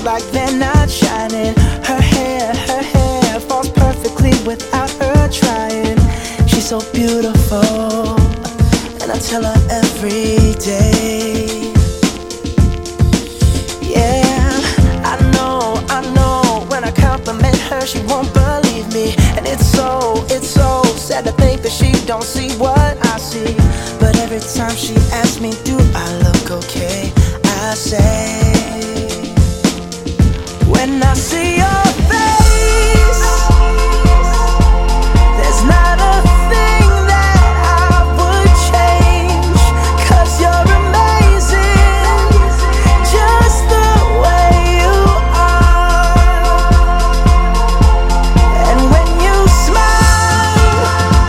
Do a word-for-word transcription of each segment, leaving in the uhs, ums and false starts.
feels like they're not shining. Her hair, her hair falls perfectly without her trying. She's so beautiful, and I tell her every day. Yeah, I know, I know, when I compliment her she won't believe me. And it's so, it's so sad to think that she don't see what I see. But every time she asks me, do I look okay, I say, when I see your face, there's not a thing that I would change. 'Cause you're amazing, just the way you are. And when you smile,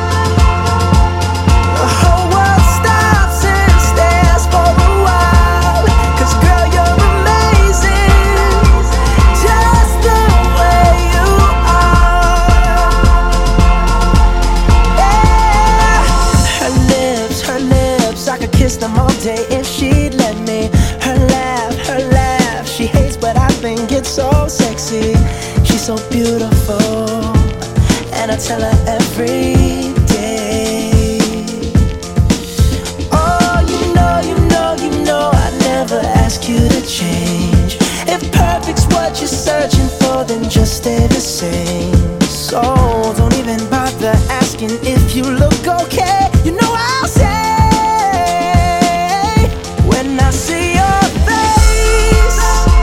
the whole world stops and stares for a while. 'Cause girl, you're amazing, just the way you are. Yeah. Her lips, her lips, I could kiss them all day if she'd let me. Her laugh, her laugh, she hates but I think it's so sexy. She's so beautiful, and I tell her every day. Oh, you know, you know, you know I never ask you to change. If perfect's what you're searching for, then just stay the same. So don't even bother asking if you look okay. You know I'll say, when I see your face,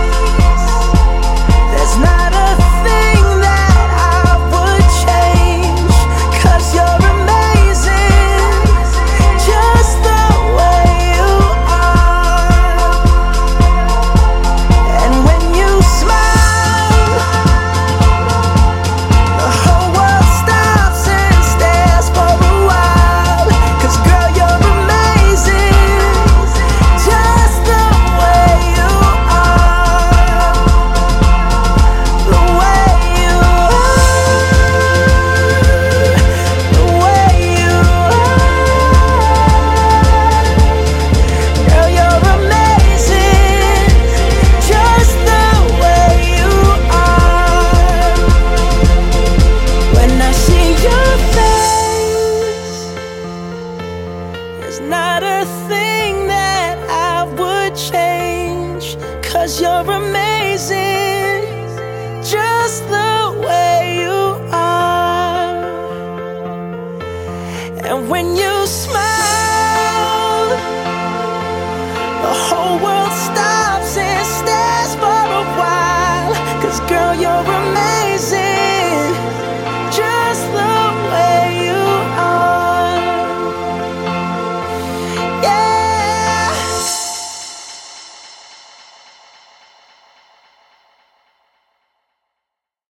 there's not a thing that I would change. 'Cause you're amazing, just the way you are. And when you smile, the whole world stops and stares for a while. 'Cause girl, you're amazing, just the way you are. The way you are, the way you are. Girl, you're amazing, just the way you are. When I see your face, there's not a thing that I would change. 'Cause you're amazing, just the